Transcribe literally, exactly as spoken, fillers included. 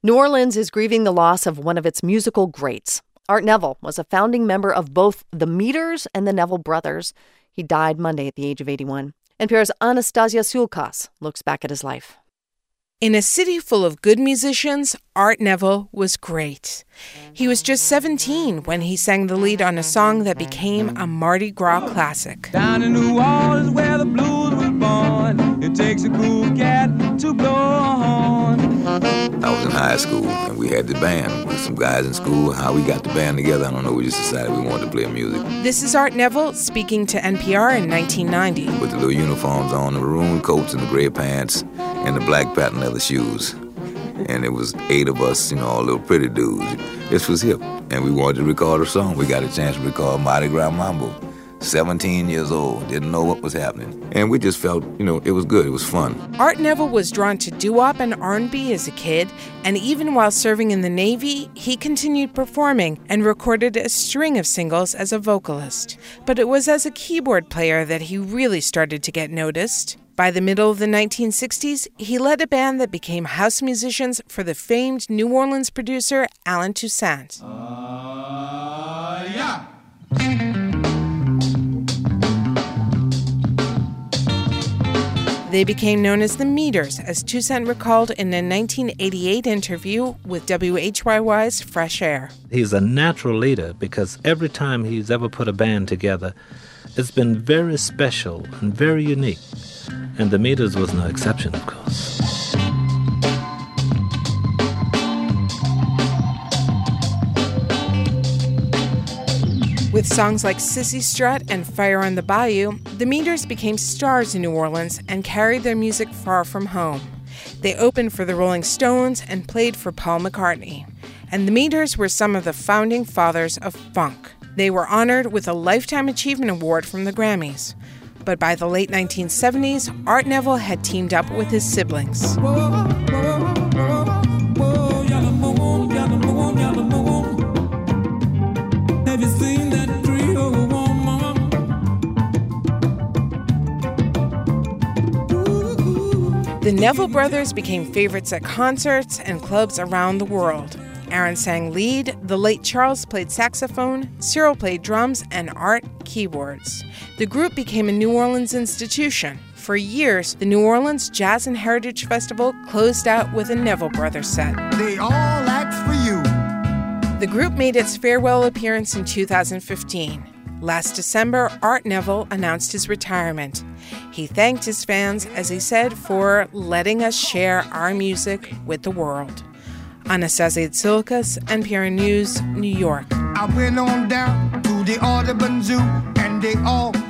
New Orleans is grieving the loss of one of its musical greats. Art Neville was a founding member of both the Meters and the Neville Brothers. He died Monday at the age of eighty-one. N P R's Anastasia Sulkas looks back at his life. In a city full of good musicians, Art Neville was great. He was just seventeen when he sang the lead on a song that became a Mardi Gras classic. Down in New Orleans where the blues was born, it takes a cool cat to blow a horn. I was in high school, and we had the band with some guys in school. How we got the band together, I don't know. We just decided we wanted to play music. This is Art Neville speaking to N P R in nineteen ninety. With the little uniforms on, the maroon coats and the gray pants, and the black patent leather shoes. And it was eight of us, you know, all little pretty dudes. This was hip, and we wanted to record a song. We got a chance to record Mardi Gras Mambo. seventeen years old, didn't know what was happening. And we just felt, you know, it was good, it was fun. Art Neville was drawn to doo-wop and R and B as a kid, and even while serving in the Navy, he continued performing and recorded a string of singles as a vocalist. But it was as a keyboard player that he really started to get noticed. By the middle of the nineteen sixties, he led a band that became house musicians for the famed New Orleans producer Allen Toussaint. Uh, yeah. They became known as the Meters, as Toussaint recalled in a nineteen eighty-eight interview with W H Y Y's Fresh Air. He's a natural leader because every time he's ever put a band together, it's been very special and very unique. And the Meters was no exception, of course. With songs like Sissy Strut and Fire on the Bayou, the Meters became stars in New Orleans and carried their music far from home. They opened for the Rolling Stones and played for Paul McCartney. And the Meters were some of the founding fathers of funk. They were honored with a Lifetime Achievement Award from the Grammys. But by the late nineteen seventies, Art Neville had teamed up with his siblings. The Neville brothers became favorites at concerts and clubs around the world. Aaron sang lead, the late Charles played saxophone, Cyril played drums, and Art keyboards. The group became a New Orleans institution. For years, the New Orleans Jazz and Heritage Festival closed out with a Neville Brothers set. They all act for you. The group made its farewell appearance in two thousand fifteen. Last December, Art Neville announced his retirement. He thanked his fans, as he said, for letting us share our music with the world. Anastasia Sulkas, N P R News, New York. I went on down to the Audubon Zoo, and they all